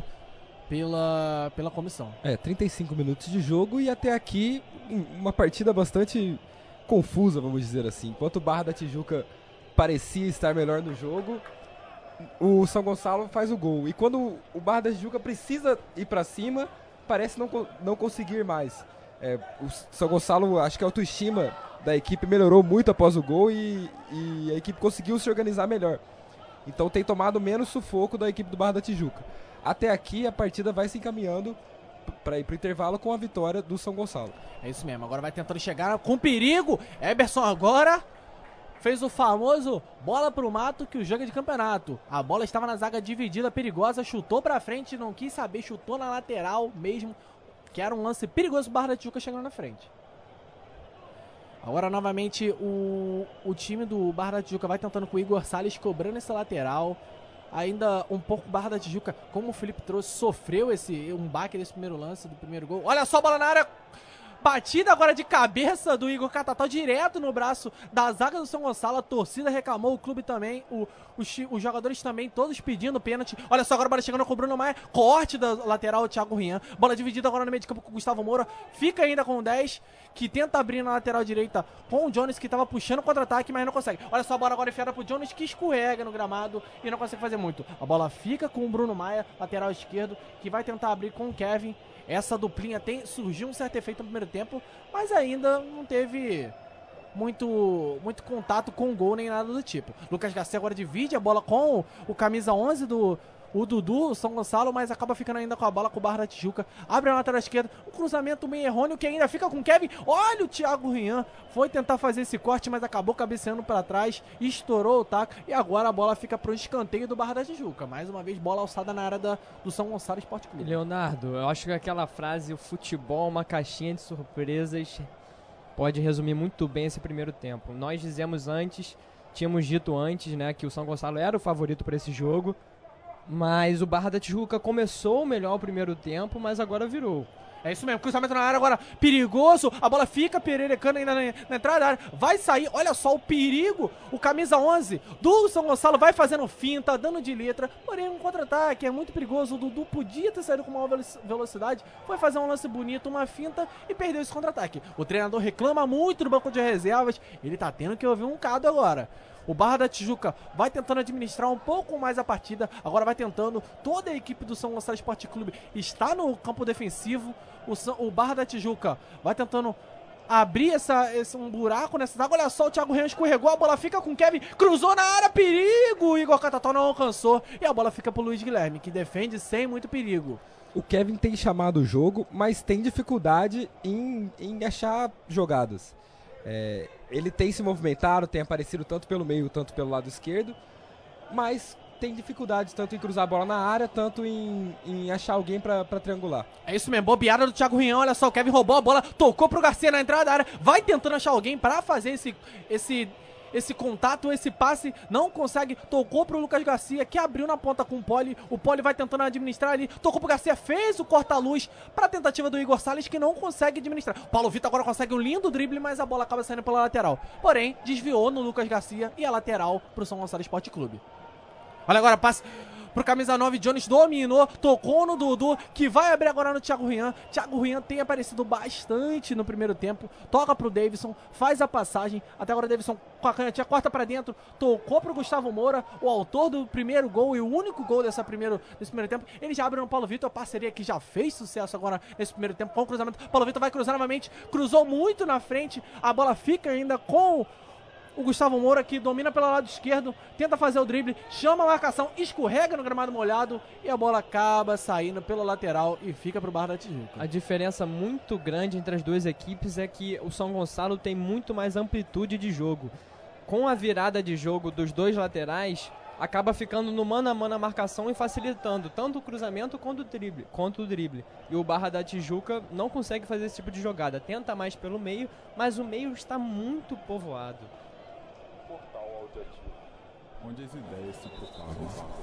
pela comissão. 35 minutos de jogo e até aqui uma partida bastante confusa, vamos dizer assim. Enquanto o Barra da Tijuca parecia estar melhor no jogo, o São Gonçalo faz o gol. E quando o Barra da Tijuca precisa ir para cima, parece não conseguir mais. O São Gonçalo, acho que a autoestima da equipe melhorou muito após o gol e a equipe conseguiu se organizar melhor. Então tem tomado menos sufoco da equipe do Barra da Tijuca. Até aqui a partida vai se encaminhando para ir para o intervalo com a vitória do São Gonçalo. É isso mesmo, agora vai tentando chegar com perigo. Eberson agora fez o famoso bola pro mato, que o jogo é de campeonato. A bola estava na zaga dividida, perigosa, chutou pra frente, não quis saber, chutou na lateral mesmo, que era um lance perigoso, o Barra da Tijuca chegando na frente. Agora novamente o time do Barra da Tijuca vai tentando com o Igor Salles cobrando esse lateral. Ainda um pouco o Barra da Tijuca, como o Felipe trouxe, sofreu um baque nesse primeiro lance do primeiro gol. Olha só a bola na área, batida agora de cabeça do Igor Catatal direto no braço da zaga do São Gonçalo. A torcida reclamou, o clube também, os jogadores também, todos pedindo pênalti. Olha só agora a bola chegando com o Bruno Maia, corte da lateral, o Thiago Rian. Bola dividida agora no meio de campo com o Gustavo Moura, fica ainda com o 10, que tenta abrir na lateral direita com o Jones, que estava puxando o contra-ataque, mas não consegue. Olha só a bola agora enfiada pro Jones, que escorrega no gramado e não consegue fazer muito. A bola fica com o Bruno Maia, lateral esquerdo, que vai tentar abrir com o Kevin. Essa duplinha surgiu um certo efeito no primeiro tempo, mas ainda não teve muito contato com o gol nem nada do tipo. Lucas Garcia agora divide a bola com o camisa 11 o Dudu, o São Gonçalo, mas acaba ficando ainda com a bola com o Barra da Tijuca. Abre a lateral esquerda, um cruzamento meio errôneo que ainda fica com o Kevin. Olha o Thiago Rian, foi tentar fazer esse corte, mas acabou cabeceando para trás, estourou o taco e agora a bola fica pro escanteio do Barra da Tijuca. Mais uma vez, bola alçada na área do São Gonçalo Esporte Clube. Leonardo, eu acho que aquela frase, o futebol é uma caixinha de surpresas, pode resumir muito bem esse primeiro tempo. Nós tínhamos dito antes, né, que o São Gonçalo era o favorito para esse jogo, mas o Barra da Tijuca começou melhor o primeiro tempo, mas agora virou. É isso mesmo, cruzamento na área agora, perigoso, a bola fica pererecando ainda na entrada da área, vai sair, olha só o perigo, o camisa 11 do São Gonçalo vai fazendo finta, dando de letra, porém um contra-ataque, é muito perigoso, o Dudu podia ter saído com maior velocidade, foi fazer um lance bonito, uma finta e perdeu esse contra-ataque. O treinador reclama muito do banco de reservas, ele tá tendo que ouvir um cado agora. O Barra da Tijuca vai tentando administrar um pouco mais a partida, agora vai tentando, toda a equipe do São Gonçalo Esporte Clube está no campo defensivo, o Barra da Tijuca vai tentando abrir um buraco nessa zaga, olha só, o Thiago Renan escorregou, a bola fica com o Kevin, cruzou na área, perigo, o Igor Catatal não alcançou, e a bola fica pro Luiz Guilherme, que defende sem muito perigo. O Kevin tem chamado o jogo, mas tem dificuldade em achar jogadas. Ele tem se movimentado, tem aparecido tanto pelo meio, tanto pelo lado esquerdo, mas tem dificuldades tanto em cruzar a bola na área, tanto em achar alguém pra triangular. É isso mesmo, bobeada do Thiago Rian, olha só, o Kevin roubou a bola, tocou pro Garcia na entrada da área, vai tentando achar alguém pra fazer esse contato, esse passe, não consegue, tocou pro Lucas Garcia, que abriu na ponta com o Poli vai tentando administrar ali, tocou pro Garcia, fez o corta-luz pra tentativa do Igor Salles, que não consegue administrar. Paulo Vitor agora consegue um lindo drible, mas a bola acaba saindo pela lateral. Porém, desviou no Lucas Garcia e a lateral pro São Gonçalo Esporte Clube. Olha agora, passe pro camisa 9, Jones dominou, tocou no Dudu, que vai abrir agora no Thiago Rian. Thiago Rian tem aparecido bastante no primeiro tempo, toca pro Davidson, faz a passagem, até agora o Davidson com a canhotinha corta pra dentro, tocou pro Gustavo Moura, o autor do primeiro gol e o único gol desse primeiro tempo. Ele já abre no Paulo Vitor, a parceria que já fez sucesso agora nesse primeiro tempo com o cruzamento. Paulo Vitor vai cruzar novamente, cruzou muito na frente, a bola fica ainda com o Gustavo Moura, que domina pelo lado esquerdo, tenta fazer o drible, chama a marcação, escorrega no gramado molhado e a bola acaba saindo pela lateral e fica pro Barra da Tijuca. A diferença muito grande entre as duas equipes é que o São Gonçalo tem muito mais amplitude de jogo. Com a virada de jogo dos dois laterais, acaba ficando no mano a mano a marcação e facilitando tanto o cruzamento quanto o drible. E o Barra da Tijuca não consegue fazer esse tipo de jogada. Tenta mais pelo meio, mas o meio está muito povoado. Onde as ideias se propagam.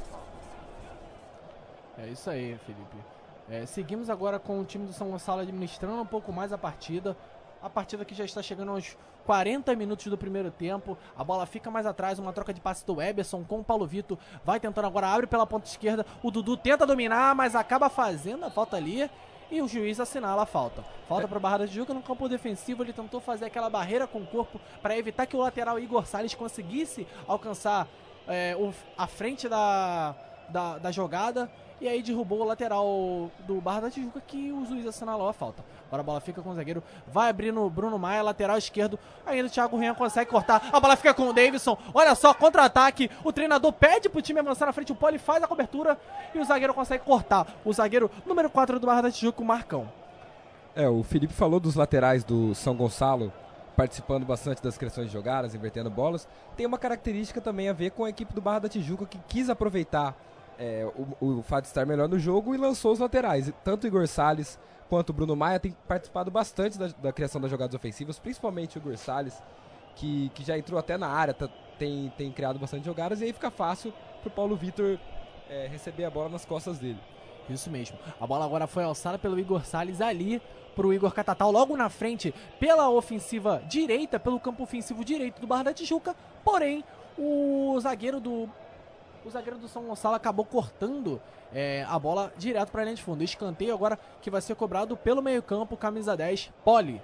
É isso aí, Felipe. Seguimos agora com o time do São Gonçalo administrando um pouco mais a partida. A partida que já está chegando aos 40 minutos do primeiro tempo. A bola fica mais atrás, uma troca de passe do Eberson com o Paulo Vitor. Vai tentando agora, abre pela ponta esquerda. O Dudu tenta dominar, mas acaba fazendo a falta ali. E o juiz assinala a falta. Falta para o Barra da Tijuca no campo defensivo. Ele tentou fazer aquela barreira com o corpo para evitar que o lateral Igor Salles conseguisse alcançar a frente da jogada. E aí derrubou o lateral do Barra da Tijuca, que o juiz assinalou a falta. Agora a bola fica com o zagueiro, vai abrir no Bruno Maia, lateral esquerdo. Ainda o Thiago Rian consegue cortar, a bola fica com o Davidson. Olha só, contra-ataque, o treinador pede pro time avançar na frente, o Poli faz a cobertura e o zagueiro consegue cortar. O zagueiro número 4 do Barra da Tijuca, o Marcão. O Felipe falou dos laterais do São Gonçalo participando bastante das criações de jogadas, invertendo bolas. Tem uma característica também a ver com a equipe do Barra da Tijuca, que quis aproveitar o fato de estar melhor no jogo e lançou os laterais. Tanto o Igor Salles quanto o Bruno Maia tem participado bastante da criação das jogadas ofensivas, principalmente o Igor Salles, que já entrou até na área, tem criado bastante jogadas, e aí fica fácil pro Paulo Vitor receber a bola nas costas dele. Isso mesmo. A bola agora foi alçada pelo Igor Salles ali pro Igor Catatal, logo na frente, pela ofensiva direita, pelo campo ofensivo direito do Barra da Tijuca, porém o zagueiro do São Gonçalo acabou cortando a bola direto para a linha de fundo. Escanteio agora que vai ser cobrado pelo meio campo, camisa 10, Poli,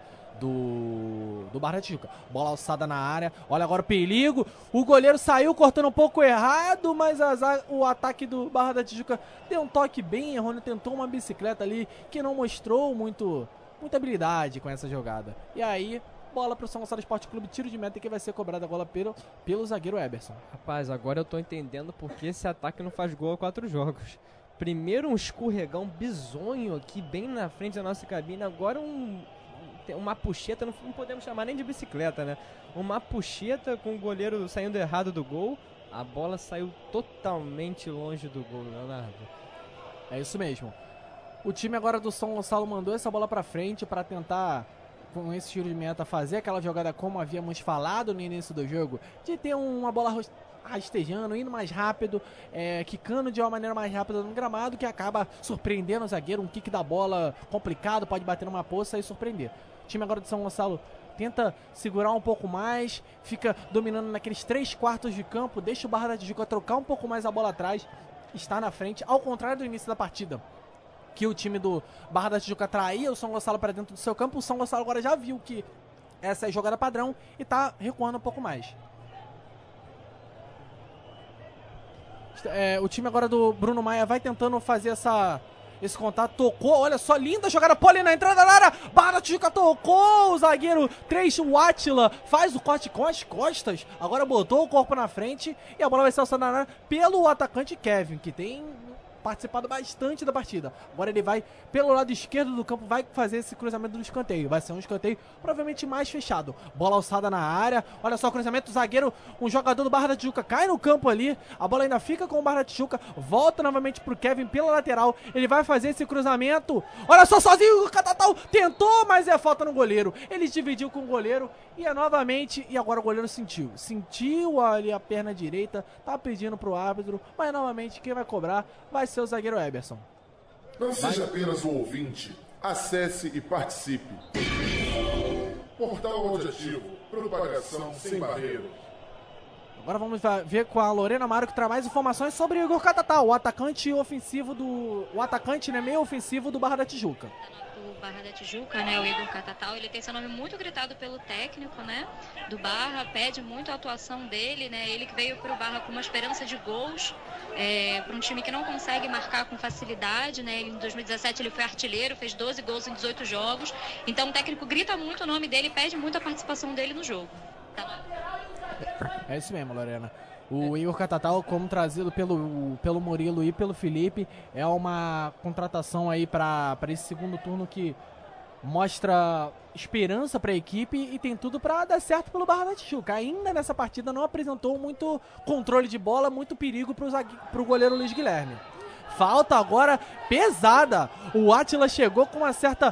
do Barra da Tijuca. Bola alçada na área, olha agora o perigo, o goleiro saiu cortando um pouco errado, mas o ataque do Barra da Tijuca deu um toque bem errôneo, tentou uma bicicleta ali que não mostrou muita habilidade com essa jogada. E aí, bola pro São Gonçalo Esporte Clube, tiro de meta que vai ser cobrada agora pelo zagueiro Eberson. Rapaz, agora eu tô entendendo porque esse ataque não faz gol há 4 jogos. Primeiro um escorregão bizonho aqui bem na frente da nossa cabine, agora uma puxeta, não podemos chamar nem de bicicleta, né? Uma puxeta com o goleiro saindo errado do gol, a bola saiu totalmente longe do gol, Leonardo. É isso mesmo. O time agora do São Gonçalo mandou essa bola pra frente para tentar com esse tiro de meta, fazer aquela jogada como havíamos falado no início do jogo, de ter uma bola rastejando, indo mais rápido, quicando de uma maneira mais rápida no gramado, que acaba surpreendendo o zagueiro, um kick da bola complicado, pode bater numa poça e surpreender. O time agora do São Gonçalo tenta segurar um pouco mais, fica dominando naqueles 3/4 de campo, deixa o Barra da Tijuca trocar um pouco mais a bola atrás, está na frente, ao contrário do início da partida, que o time do Barra da Tijuca traía o São Gonçalo para dentro do seu campo. O São Gonçalo agora já viu que essa é a jogada padrão e está recuando um pouco mais. O time agora do Bruno Maia vai tentando fazer esse contato, tocou, olha só, linda jogada, Poli na entrada da área, Barra da Tijuca tocou, o zagueiro 3, o Átila, faz o corte com as costas, agora botou o corpo na frente e a bola vai ser alçada na área pelo atacante Kevin, que tem participado bastante da partida. Agora ele vai pelo lado esquerdo do campo, vai fazer esse cruzamento do escanteio. Vai ser um escanteio provavelmente mais fechado. Bola alçada na área. Olha só o cruzamento do zagueiro. Um jogador do Barra da Tijuca cai no campo ali. A bola ainda fica com o Barra da Tijuca. Volta novamente pro Kevin pela lateral. Ele vai fazer esse cruzamento. Olha só, sozinho o Catatal tentou, mas é falta no goleiro. Ele dividiu com o goleiro e é novamente. E agora o goleiro sentiu ali a perna direita. Tá pedindo pro árbitro, mas novamente quem vai cobrar vai ser o zagueiro Eberson. Não seja apenas um ouvinte, acesse e participe. Portal Audiativo, propagação sem barreiras. Agora vamos ver com a Lorena Amaro, que traz mais informações sobre o Igor Catatal, o atacante ofensivo meio ofensivo do Barra da Tijuca. O Barra da Tijuca, né, o Igor Catatal, ele tem seu nome muito gritado pelo técnico, né, do Barra, pede muito a atuação dele, né, ele que veio para o Barra com uma esperança de gols, para um time que não consegue marcar com facilidade, né, em 2017 ele foi artilheiro, fez 12 gols em 18 jogos, então o técnico grita muito o nome dele, pede muito a participação dele no jogo. Tá. É isso mesmo, Lorena. O Igor Catatal, como trazido pelo Murilo e pelo Felipe, é uma contratação aí para esse segundo turno que mostra esperança para a equipe e tem tudo para dar certo pelo Barra da Tijuca. Ainda nessa partida não apresentou muito controle de bola, muito perigo para o goleiro Luiz Guilherme. Falta agora pesada. O Átila chegou com uma certa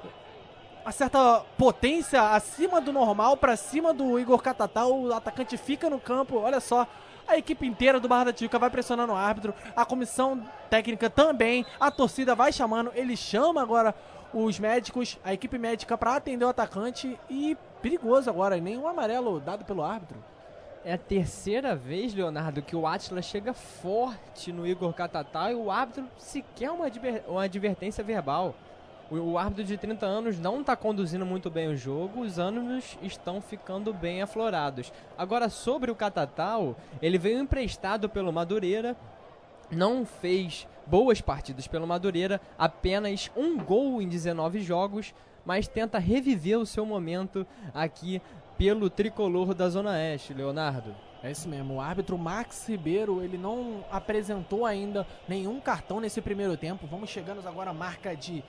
potência acima do normal para cima do Igor Catatal. O atacante fica no campo, olha só. A equipe inteira do Barra da Tijuca vai pressionando o árbitro, a comissão técnica também, a torcida vai chamando, ele chama agora os médicos, a equipe médica para atender o atacante e perigoso agora, nenhum amarelo dado pelo árbitro. É a terceira vez, Leonardo, que o Átila chega forte no Igor Catatal e o árbitro sequer uma advertência verbal. O árbitro de 30 anos não está conduzindo muito bem o jogo, os ânimos estão ficando bem aflorados. Agora, sobre o Catatal, ele veio emprestado pelo Madureira, não fez boas partidas pelo Madureira, apenas um gol em 19 jogos, mas tenta reviver o seu momento aqui pelo tricolor da Zona Oeste, Leonardo. É isso mesmo, o árbitro Max Ribeiro, ele não apresentou ainda nenhum cartão nesse primeiro tempo. Vamos chegando agora à marca de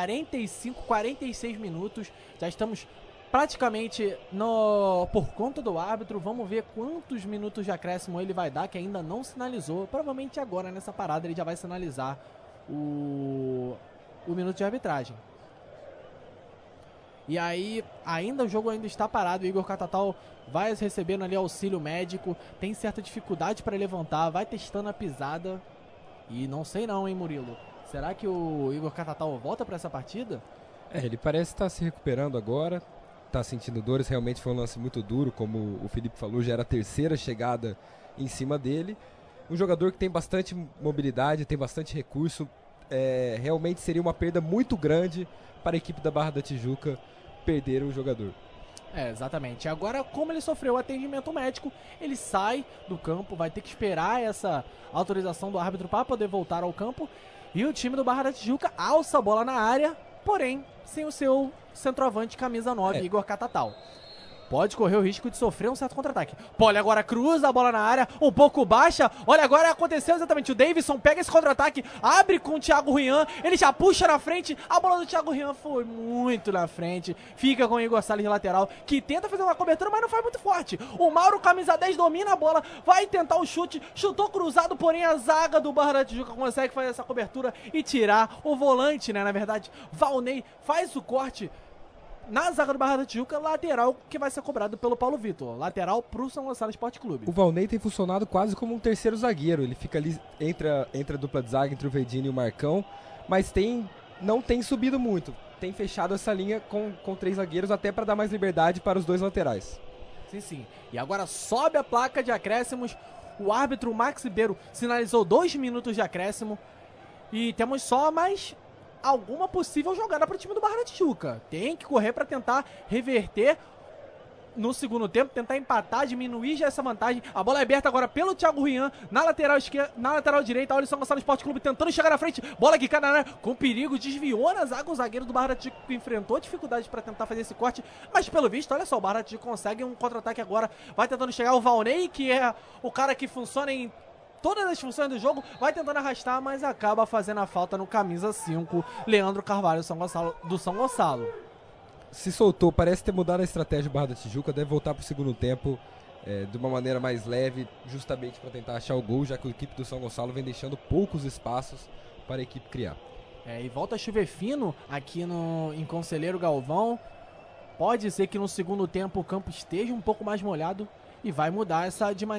46 minutos, já estamos praticamente por conta do árbitro. Vamos ver quantos minutos de acréscimo ele vai dar, que ainda não sinalizou. Provavelmente agora nessa parada ele já vai sinalizar o minuto de arbitragem. E aí, ainda o jogo ainda está parado, o Igor Catatal vai recebendo ali auxílio médico, tem certa dificuldade para levantar, vai testando a pisada. E não sei não, hein, Murilo? Será que o Igor Catatal volta para essa partida? Ele parece estar se recuperando agora, está sentindo dores, realmente foi um lance muito duro, como o Felipe falou, já era a terceira chegada em cima dele. Um jogador que tem bastante mobilidade, tem bastante recurso, realmente seria uma perda muito grande para a equipe da Barra da Tijuca perder um jogador. Exatamente. Agora, como ele sofreu atendimento médico, ele sai do campo, vai ter que esperar essa autorização do árbitro para poder voltar ao campo. E o time do Barra da Tijuca alça a bola na área, porém, sem o seu centroavante camisa 9, Igor Catatal. Pode correr o risco de sofrer um certo contra-ataque. Poli agora cruza a bola na área, um pouco baixa. Olha, agora aconteceu exatamente. O Davidson pega esse contra-ataque, abre com o Thiago Rian. Ele já puxa na frente. A bola do Thiago Rian foi muito na frente. Fica com o Igor Salles de lateral, que tenta fazer uma cobertura, mas não foi muito forte. O Mauro, camisa 10, domina a bola, vai tentar o chute. Chutou cruzado, porém a zaga do Barra da Tijuca consegue fazer essa cobertura e tirar o volante, né? Na verdade, Valnei faz o corte na zaga do Barra da Tijuca, lateral que vai ser cobrado pelo Paulo Vitor. Lateral pro São Gonçalo Esporte Clube. O Valnei tem funcionado quase como um terceiro zagueiro. Ele fica ali entre a dupla de zaga, entre o Verdini e o Marcão, mas não tem subido muito. Tem fechado essa linha com 3 zagueiros até para dar mais liberdade para os 2 laterais. Sim. E agora sobe a placa de acréscimos. O árbitro Max Ribeiro sinalizou 2 minutos de acréscimo. E temos só mais alguma possível jogada para o time do Barra da Tijuca. Tem que correr para tentar reverter no segundo tempo, tentar empatar, diminuir já essa vantagem. A bola é aberta agora pelo Thiago Rian na lateral esquerda, na lateral direita. Olha o São Gonçalo Esporte Clube tentando chegar na frente. Bola que cai na área com perigo, desviou na zaga. O zagueiro do Barra da Tijuca enfrentou dificuldades para tentar fazer esse corte, mas pelo visto, olha só, o Barra da Tijuca consegue um contra-ataque agora. Vai tentando chegar o Valnei, que é o cara que funciona em todas as funções do jogo, vai tentando arrastar, mas acaba fazendo a falta no camisa 5, Leandro Carvalho do São Gonçalo. Se soltou, parece ter mudado a estratégia do Barra da Tijuca, deve voltar para o segundo tempo de uma maneira mais leve, justamente para tentar achar o gol, já que a equipe do São Gonçalo vem deixando poucos espaços para a equipe criar. E volta a chover fino aqui em Conselheiro Galvão. Pode ser que no segundo tempo o campo esteja um pouco mais molhado e vai mudar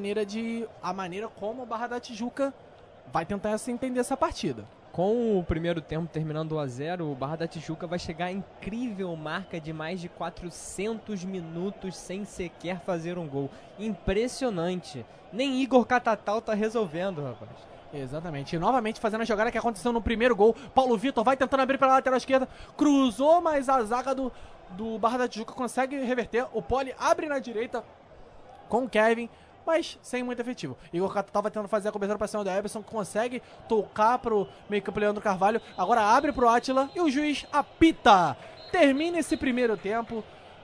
a maneira como o Barra da Tijuca vai tentar entender essa partida. Com o primeiro tempo terminando 1-0, o Barra da Tijuca vai chegar à incrível marca de mais de 400 minutos sem sequer fazer um gol. Impressionante. Nem Igor Catatal tá resolvendo, rapaz. Exatamente. E novamente fazendo a jogada que aconteceu no primeiro gol. Paulo Vitor vai tentando abrir pela lateral esquerda. Cruzou, mas a zaga do Barra da Tijuca consegue reverter. O Poli abre na direita com o Kevin, mas sem muito efetivo. Igor Catatal vai tentando fazer a cobertura para cima do Everson, consegue tocar pro meio campo Leandro Carvalho. Agora abre pro Átila e o juiz apita. Termina esse primeiro tempo.